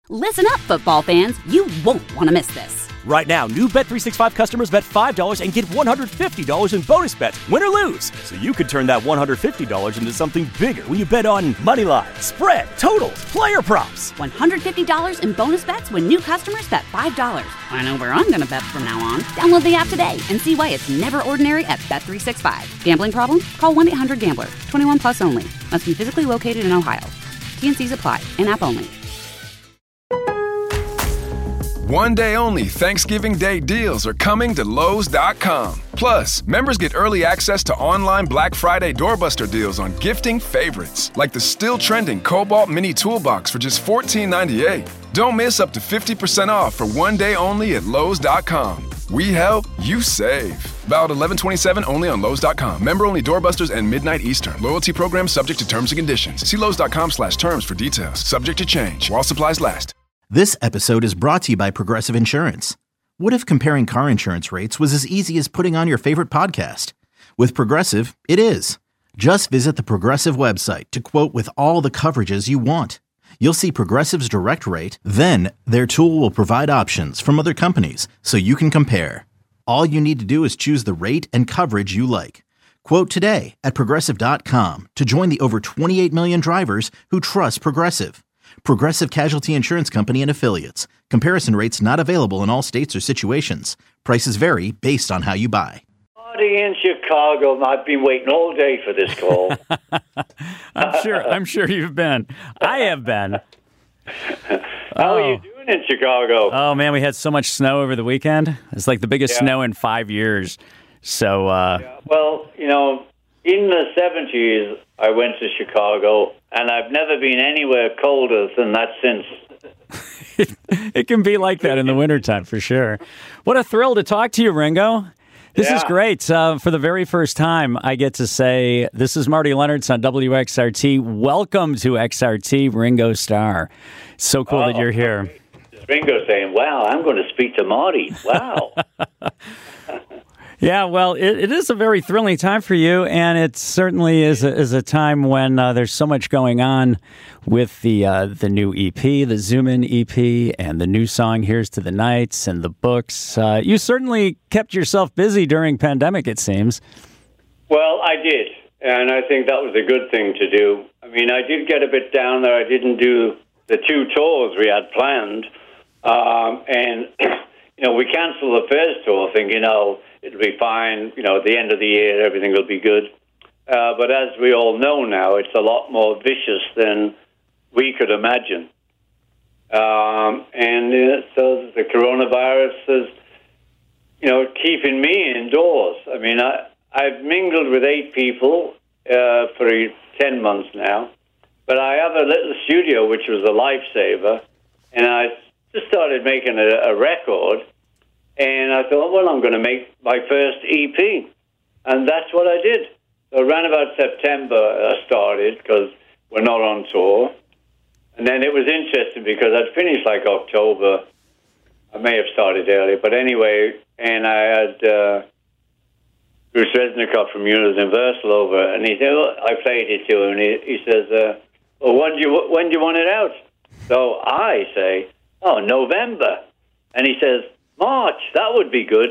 Listen up, football fans. You won't want to miss this. Right now, new Bet365 customers bet $5 and get $150 in bonus bets, win or lose. So you could turn that $150 into something bigger when you bet on money line, spread, totals, player props. $150 in bonus bets when new customers bet $5. I know where I'm going to bet from now on. Download the app today and see why it's never ordinary at Bet365. Gambling problem? Call 1-800-GAMBLER. 21 plus only. Must be physically located in Ohio. T&Cs apply. In-app only. One day only Thanksgiving Day deals are coming to Lowe's.com. Plus, members get early access to online Black Friday doorbuster deals on gifting favorites, like the still trending Cobalt Mini Toolbox for just $14.98. Don't miss up to 50% off for one day only at Lowe's.com. We help, you save. Valid 11/27 only on Lowe's.com. Member only doorbusters and midnight Eastern. Loyalty program subject to terms and conditions. See Lowe's.com/terms for details. Subject to change while supplies last. This episode is brought to you by Progressive Insurance. What if comparing car insurance rates was as easy as putting on your favorite podcast? With Progressive, it is. Just visit the Progressive website to quote with all the coverages you want. You'll see Progressive's direct rate, then their tool will provide options from other companies so you can compare. All you need to do is choose the rate and coverage you like. Quote today at Progressive.com to join the over 28 million drivers who trust Progressive. Progressive Casualty Insurance Company and Affiliates. Comparison rates not available in all states or situations. Prices vary based on how you buy. Marty in Chicago. I've been waiting all day for this call. I'm sure you've been. I have been. How are you doing in Chicago? Oh, man, we had so much snow over the weekend. It's like the biggest snow in 5 years. So, Well, in the 70s, I went to Chicago, and I've never been anywhere colder than that since. It can be like that in the wintertime, for sure. What a thrill to talk to you, Ringo. This is great. For the very first time, I get to say, this is Marty Leonards on WXRT. Welcome to XRT, Ringo Starr. So cool that you're here. Ringo saying, wow, I'm going to speak to Marty. Wow. Yeah, well, it is a very thrilling time for you, and it certainly is a time when there's so much going on with the new EP, the Zoom In EP, and the new song Here's to the Nights, and the books. You certainly kept yourself busy during pandemic, it seems. Well, I did, and I think that was a good thing to do. I mean, I did get a bit down there. I didn't do the 2 tours we had planned, and we canceled the first tour thinking, it'll be fine. At the end of the year, everything will be good. But as we all know now, it's a lot more vicious than we could imagine. So the coronavirus is, keeping me indoors. I mean, I've mingled with 8 people for 10 months now. But I have a little studio, which was a lifesaver. And I just started making a record. And I thought, well, I'm going to make my first EP. And that's what I did. So around about September, I started, because we're not on tour. And then it was interesting because I'd finished like October. I may have started earlier. But anyway, and I had Bruce Resnicott from Universal over. And he said, I played it to him. And he says, well, when do you want it out? So I say, November. And he says, March, that would be good.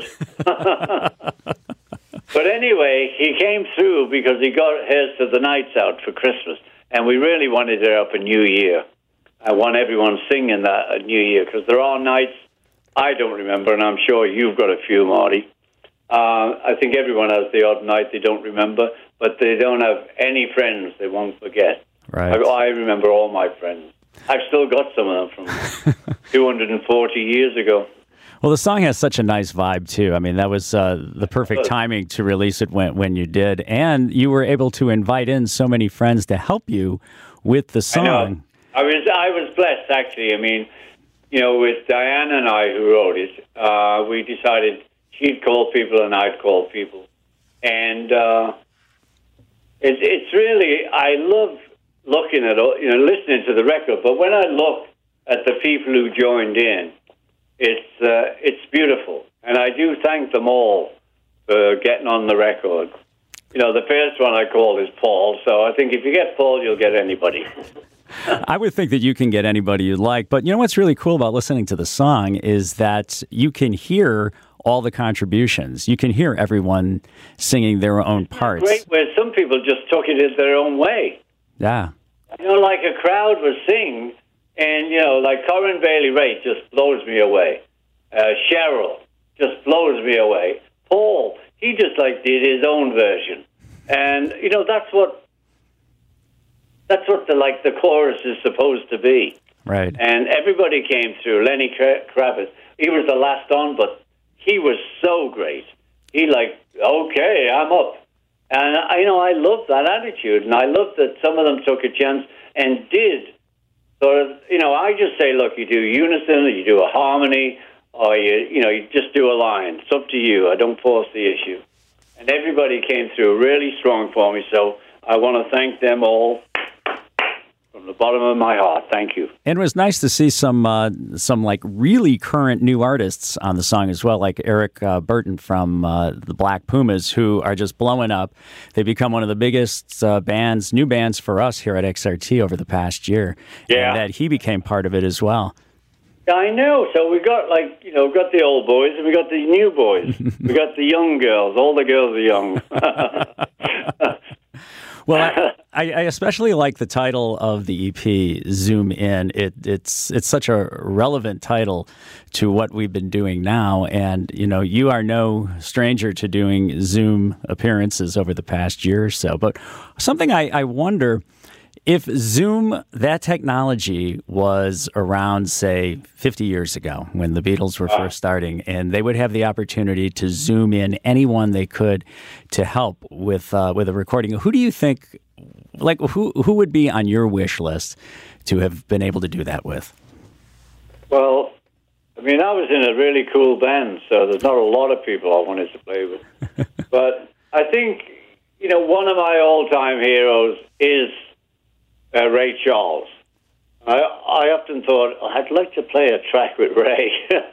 But anyway, he came through because he got Here's to the Nights out for Christmas. And we really wanted it up for New Year. I want everyone singing that at New Year because there are nights I don't remember, and I'm sure you've got a few, Marty. I think everyone has the odd night they don't remember, but they don't have any friends they won't forget. Right. I remember all my friends. I've still got some of them from 240 years ago. Well, the song has such a nice vibe, too. I mean, that was the perfect timing to release it when you did. And you were able to invite in so many friends to help you with the song. I was blessed, actually. I mean, with Diane and I, who wrote it, we decided she'd call people and I'd call people. And it's really, I love looking at, listening to the record. But when I look at the people who joined in, it's beautiful. And I do thank them all for getting on the record. The first one I called is Paul, so I think if you get Paul, you'll get anybody. I would think that you can get anybody you like. But you know what's really cool about listening to the song is that you can hear all the contributions. You can hear everyone singing their own parts. Great, where some people just took it in their own way. Yeah. You know, like a crowd would sing, and, you know, like Corinne Bailey Rae just blows me away. Cheryl just blows me away. Paul, he just, like, did his own version. And, you know, that's what the chorus is supposed to be. Right. And everybody came through. Lenny Kravitz, he was the last on, but he was so great. He okay, I'm up. And, I love that attitude. And I love that some of them took a chance and did. Sort of, I just say, look, you do unison, or you do a harmony, or you just do a line. It's up to you. I don't force the issue. And everybody came through really strong for me. So I want to thank them all. From the bottom of my heart, thank you. And it was nice to see some like really current new artists on the song as well, like Eric Burton from the Black Pumas, who are just blowing up. They become one of the biggest new bands for us here at XRT over the past year. Yeah, and that he became part of it as well. Yeah, I know. So we got got the old boys and we got the new boys. We got the young girls. All the girls are young. Well, I especially like the title of the EP, Zoom In. It's such a relevant title to what we've been doing now. And, you are no stranger to doing Zoom appearances over the past year or so. But something I wonder, if Zoom, that technology was around, say, 50 years ago when the Beatles were first starting, and they would have the opportunity to Zoom in anyone they could to help with a recording, who do you think, who would be on your wish list to have been able to do that with? Well, I was in a really cool band, so there's not a lot of people I wanted to play with. But I think, one of my all-time heroes is Ray Charles. I often thought, I'd like to play a track with Ray,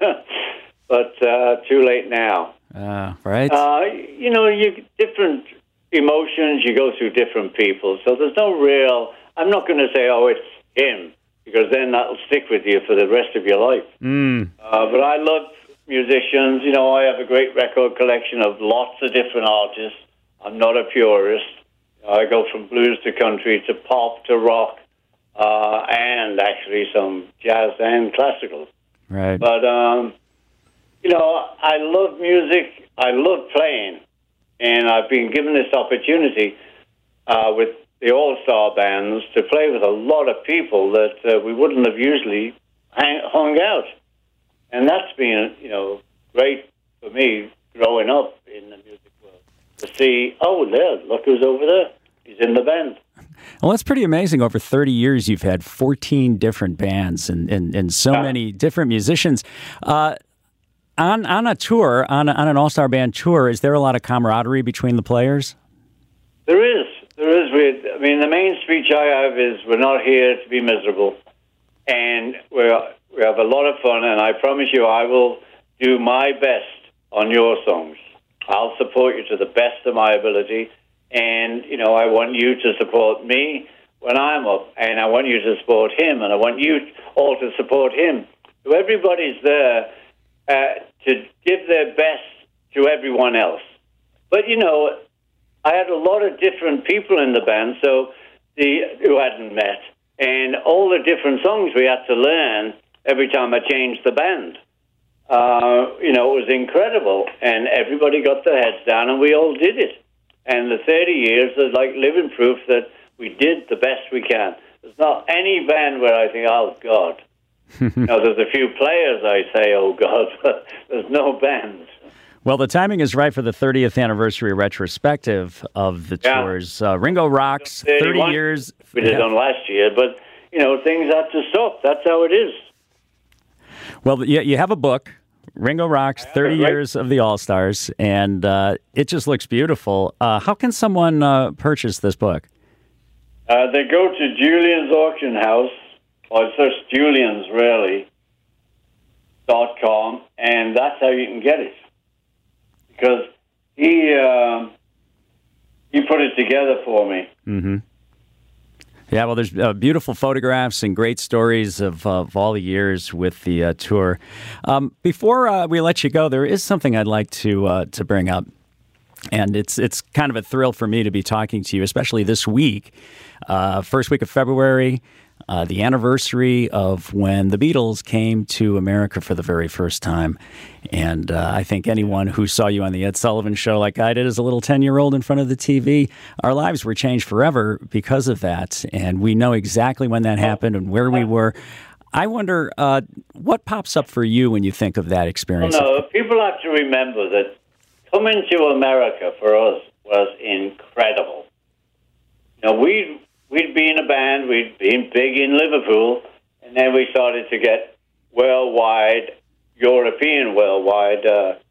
but too late now. Right. You different emotions, you go through different people, so there's no real, I'm not going to say, it's him, because then that'll stick with you for the rest of your life. But I love musicians. I have a great record collection of lots of different artists. I'm not a purist. I go from blues to country to pop to rock, and actually some jazz and classical. Right. But, I love music. I love playing. And I've been given this opportunity with the all-star bands to play with a lot of people that we wouldn't have usually hung out. And that's been, great for me growing up in the music world. To see, look who's over there. He's in the band. Well, that's pretty amazing. Over 30 years, you've had 14 different bands and so many different musicians. On a tour, on an all-star band tour, is there a lot of camaraderie between the players? There is. The main speech I have is, we're not here to be miserable. And we have a lot of fun, and I promise you I will do my best on your songs. I'll support you to the best of my ability. And, I want you to support me when I'm up. And I want you to support him. And I want you all to support him. So everybody's there to give their best to everyone else. But, I had a lot of different people in the band who hadn't met. And all the different songs we had to learn every time I changed the band. It was incredible. And everybody got their heads down and we all did it. And the 30 years is like living proof that we did the best we can. There's not any band where I think, oh, God. There's a few players I say, oh, God, but there's no bands. Well, the timing is right for the 30th anniversary retrospective of the tours. Ringo Rocks, 30 years. We did on last year, but, things have to stop. That's how it is. Well, you have a book, Ringo Rocks, 30 years of the All-Stars, and it just looks beautiful. How can someone purchase this book? They go to Julian's Auction House, or it's just juliansreally.com, and that's how you can get it. Because he put it together for me. Mm-hmm. Yeah, well, there's beautiful photographs and great stories of all the years with the tour. Before we let you go, there is something I'd like to bring up, and it's kind of a thrill for me to be talking to you, especially this week, first week of February. The anniversary of when the Beatles came to America for the very first time. And I think anyone who saw you on the Ed Sullivan Show like I did as a little 10-year-old in front of the TV, our lives were changed forever because of that. And we know exactly when that happened and where we were. I wonder, what pops up for you when you think of that experience? Well, no, people have to remember that coming to America for us was incredible. Now, we'd been a band, we'd been big in Liverpool, and then we started to get European worldwide,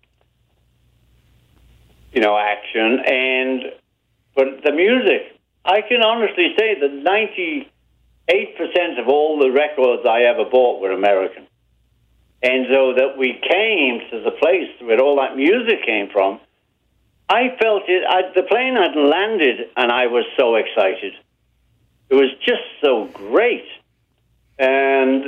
action. But the music, I can honestly say that 98% of all the records I ever bought were American. And so that we came to the place where all that music came from, I felt it. The plane had landed, and I was so excited. It was just so great, and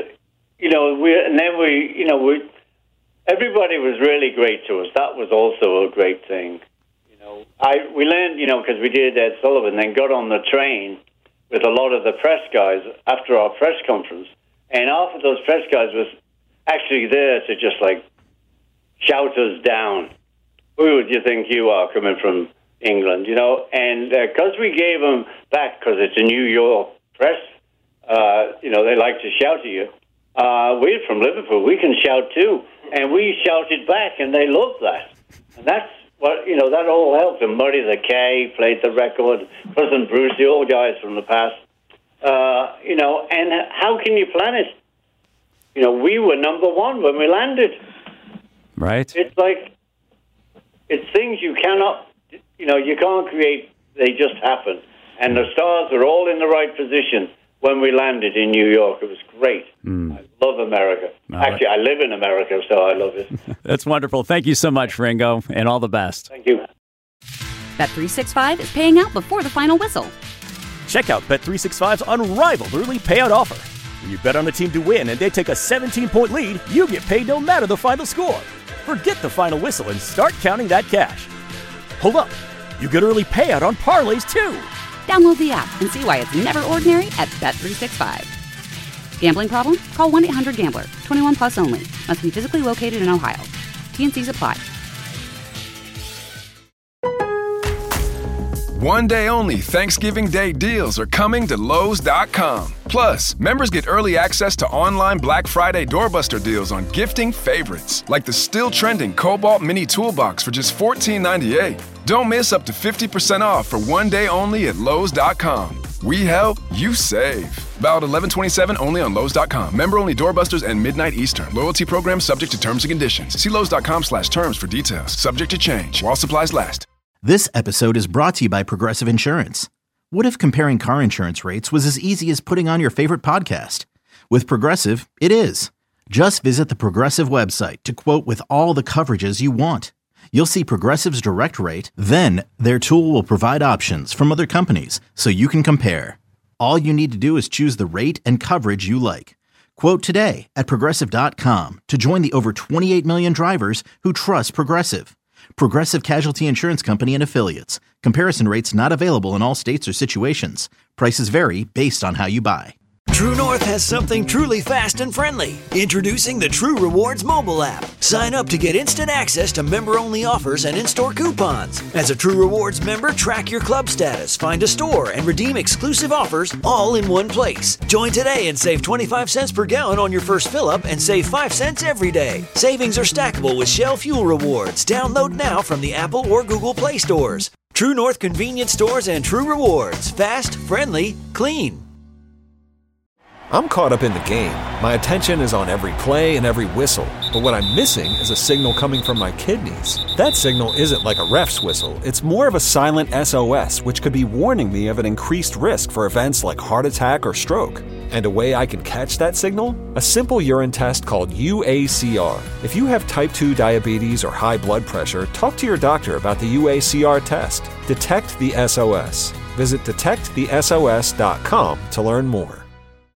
everybody was really great to us. That was also a great thing. We learned, because we did Ed Sullivan, then got on the train with a lot of the press guys after our press conference, and half of those press guys was actually there to just shout us down. Who would you think you are coming from England, and because we gave them back, because it's a New York press, they like to shout at you. We're from Liverpool, we can shout too, and we shouted back, and they loved that. And that's what, that all helped. And Murray the K played the record, Cousin Bruce, the old guys from the past, and how can you plan it? We were number one when we landed. Right. It's things you cannot, you can't create, they just happen. And the stars are all in the right position when we landed in New York. It was great. I love America. Actually, I live in America, so I love it. That's wonderful. Thank you so much, Ringo, and all the best. Thank you. Bet365 is paying out before the final whistle. Check out Bet365's unrivaled early payout offer. When you bet on a team to win and they take a 17-point lead, you get paid no matter the final score. Forget the final whistle and start counting that cash. Hold up. You get early payout on parlays, too. Download the app and see why it's never ordinary at Bet365. Gambling problem? Call 1-800-GAMBLER. 21 plus only. Must be physically located in Ohio. T&Cs apply. One day only Thanksgiving Day deals are coming to Lowe's.com. Plus, members get early access to online Black Friday doorbuster deals on gifting favorites, like the still trending Cobalt Mini Toolbox for just $14.98. Don't miss up to 50% off for one day only at Lowe's.com. We help, you save. Valid 11/27 only on Lowe's.com. Member only doorbusters and midnight Eastern. Loyalty program subject to terms and conditions. See Lowe's.com/terms for details. Subject to change while supplies last. This episode is brought to you by Progressive Insurance. What if comparing car insurance rates was as easy as putting on your favorite podcast? With Progressive, it is. Just visit the Progressive website to quote with all the coverages you want. You'll see Progressive's direct rate, then their tool will provide options from other companies so you can compare. All you need to do is choose the rate and coverage you like. Quote today at Progressive.com to join the over 28 million drivers who trust Progressive. Progressive Casualty Insurance Company and Affiliates. Comparison rates not available in all states or situations. Prices vary based on how you buy. True North has something truly fast and friendly. Introducing the True Rewards mobile app. Sign up to get instant access to member-only offers and in-store coupons. As a True Rewards member, track your club status, find a store, and redeem exclusive offers all in one place. Join today and save 25 cents per gallon on your first fill-up and save 5 cents every day. Savings are stackable with Shell Fuel Rewards. Download now from the Apple or Google Play stores. True North convenience stores and True Rewards. Fast, friendly, clean. I'm caught up in the game. My attention is on every play and every whistle. But what I'm missing is a signal coming from my kidneys. That signal isn't like a ref's whistle. It's more of a silent SOS, which could be warning me of an increased risk for events like heart attack or stroke. And a way I can catch that signal? A simple urine test called UACR. If you have type 2 diabetes or high blood pressure, talk to your doctor about the UACR test. Detect the SOS. Visit detectthesos.com to learn more.